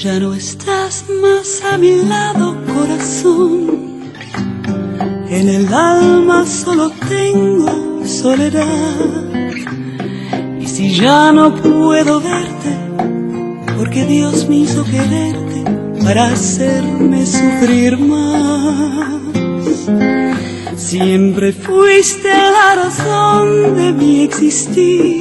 Ya no estás más a mi lado, corazón. En el alma solo tengo soledad. Y si ya no puedo verte, porque Dios me hizo quererte para hacerme sufrir más. Siempre fuiste la razón de mi existir.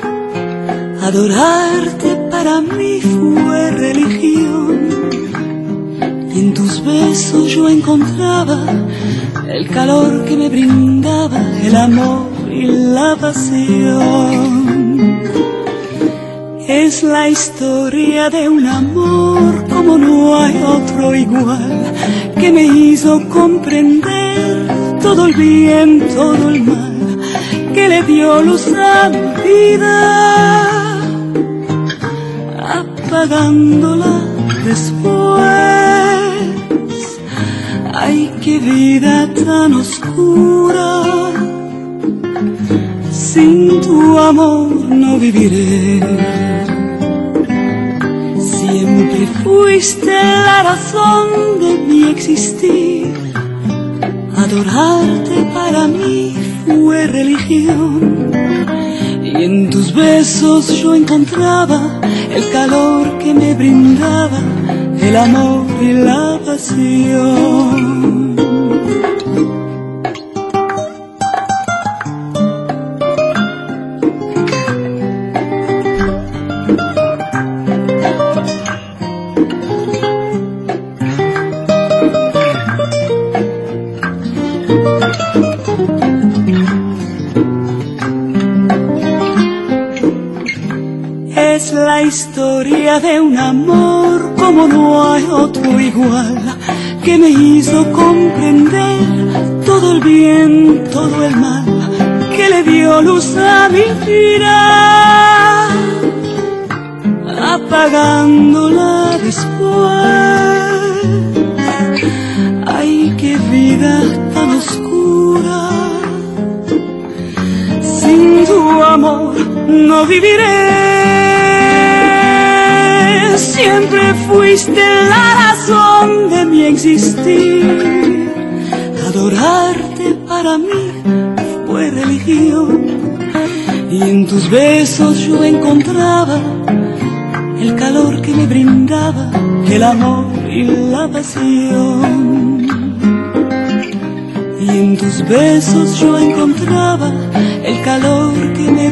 Adorarte para mí fue religión. Y en tus besos yo encontraba el calor que me brindaba el amor y la pasión. Es la historia de un amor como no hay otro igual, que me hizo comprender todo el bien, todo el mal, que le dio luz a mi vida, apagándola después. Ay, qué vida tan oscura, sin tu amor no viviré. Siempre fuiste la razón de mi existir. Adorarte para mí fue religión. Y en tus besos yo encontraba el calor que me brindaba el amor y la pasión. Es la historia de un amor como no hay otro igual, que me hizo comprender todo el bien, todo el mal, que le dio luz a mi vida, apagándola después. Ay, qué vida tan oscura, sin tu amor no viviré. Siempre fuiste la razón de mi existir. Adorarte para mí fue religión. Y en tus besos yo encontraba el calor que me brindaba el amor y la pasión. Y en tus besos yo encontraba el calor que me